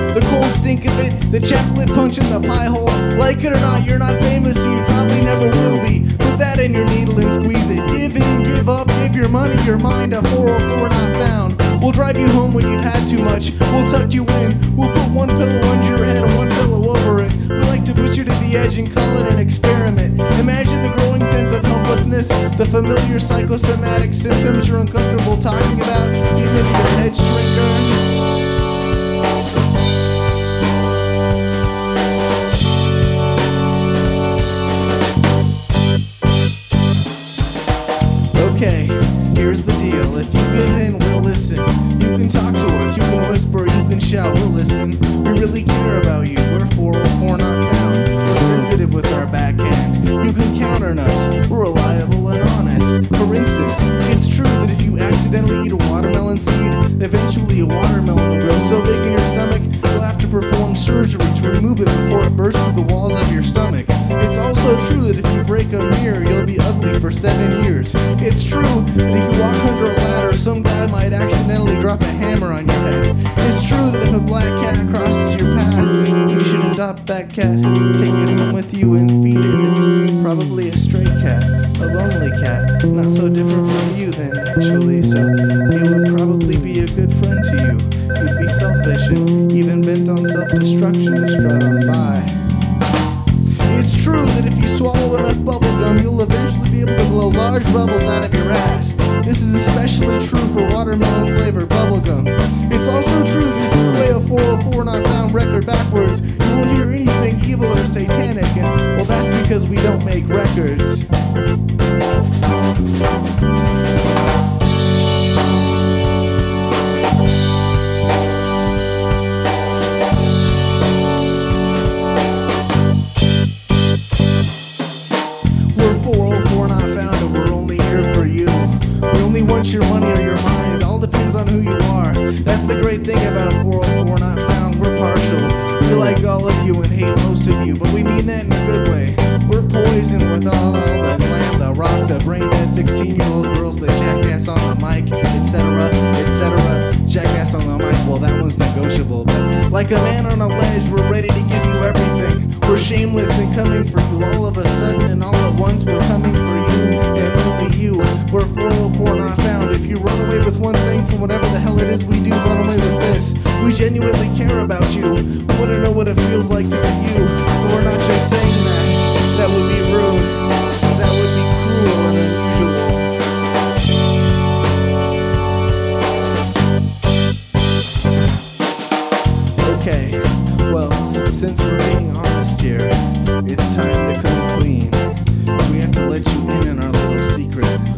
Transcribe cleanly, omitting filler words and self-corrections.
The cold stink of it, the chocolate punch in the pie hole. Like it or not, you're not famous, so you probably never will be. Put that in your needle and squeeze it. Give in, give up, give your money, your mind, a 404 not found. We'll drive you home when you've had too much. We'll tuck you in. We'll put one pillow under your head and one pillow over it. We like to push you to the edge and call it an experiment. Imagine the growing sense of helplessness, the familiar psychosomatic symptoms you're uncomfortable talking about, even your head shrinker. Okay, here's the deal. If you give in, we'll listen. You can talk to us, you can whisper, you can shout, we'll listen. We really care about you. We're 404 not found. We're sensitive with our backhand. You can count on us. We're reliable and honest. For instance, it's true that if you accidentally eat a watermelon seed, eventually a watermelon will grow so big in your stomach, you'll have to perform surgery to remove it before it bursts through the walls of your stomach. It's also true that if you break a mirror, you'll be ugly for 7 years. It's true that if you walk under a ladder, some guy might accidentally drop a hammer on your head. It's true that if a black cat crosses your path, you should adopt that cat, take it home with you and feed it. It's probably a stray cat, a lonely cat, not so different from you then, actually, so it would probably be a good friend to you. You'd be selfish and even bent on self-destruction to strut on by. It's true that if you swallow enough bubblegum, you'll eventually be able to blow large bubbles out of your ass. This is especially true for watermelon flavored bubblegum. It's also true that if you play a 404 not found record backwards, you won't hear anything evil or satanic, and well, that's because we don't make records. Your money or your mind, it all depends on who you are. That's the great thing about 404 not found. We're partial. We like all of you and hate most of you, but we mean that in a good way. We're poison with all the glam, the rock, the brain dead 16-year-old girls, the jackass on the mic, etc., etc. Jackass on the mic, well, that one's negotiable, but like a man on a ledge, we're ready to give you everything. We're shameless and coming for you all of a sudden, and all at once we're coming for you and only you. We're 404 not found. If you run away with one thing from whatever the hell it is we do, run away with this. We genuinely care about you. We want to know what it feels like to be you. And we're not just saying that. That would be rude. That would be cruel and unusual. Okay, well, since we're being honest here, it's time to come clean. We have to let you in on our little secret.